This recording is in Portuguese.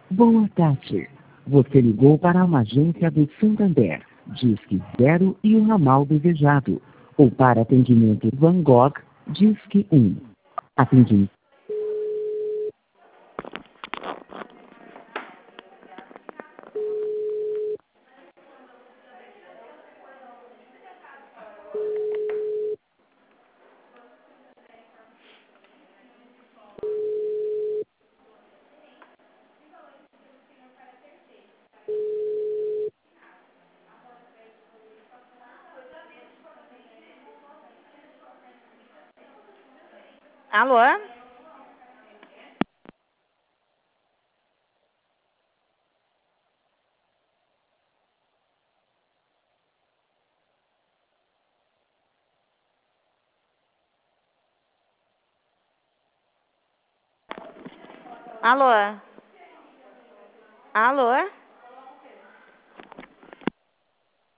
Boa tarde. Você ligou para uma agência do Santander, Disque 0 e o ramal desejado. Ou para atendimento Van Gogh, Disque 1. Atendimento. Alô? Alô? Alô?